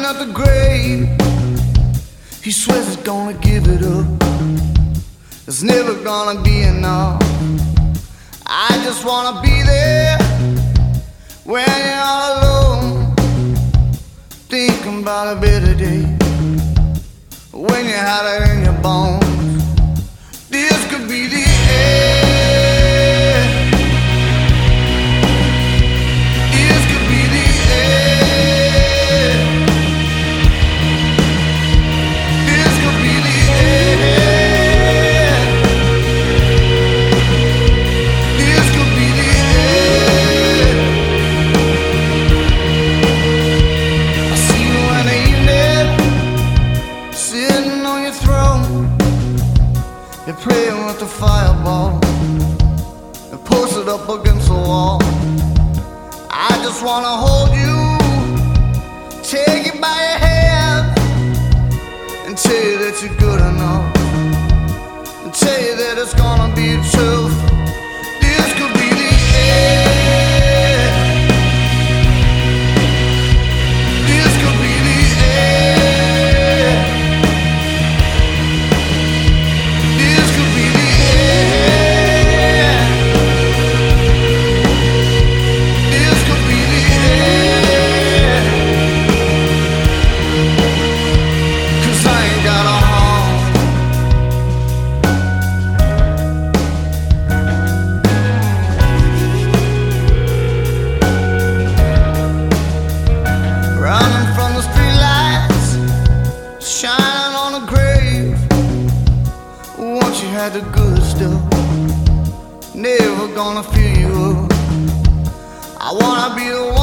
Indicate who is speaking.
Speaker 1: at the grave. He swears he's gonna give it up. It's never gonna be enough. I just wanna be there when you're all alone, thinking about a better day, when you had it in your bones. This could be the end. This could be the end. This could be the end. This could be the end. I see you in the evening, sitting on your throne. You're playing with the fireball and posted up against the wall. I just wanna hold you, take you by your hand, and tell you that you're good enough, and tell you that it's gonna be the truth. This could be the end. This could be the end. This could be the end. This could be the end. 'Cause I ain't got a home. Running from the streetlights, shining on a grave. Once you had the good stuff, never gonna fill you up. I wanna be the one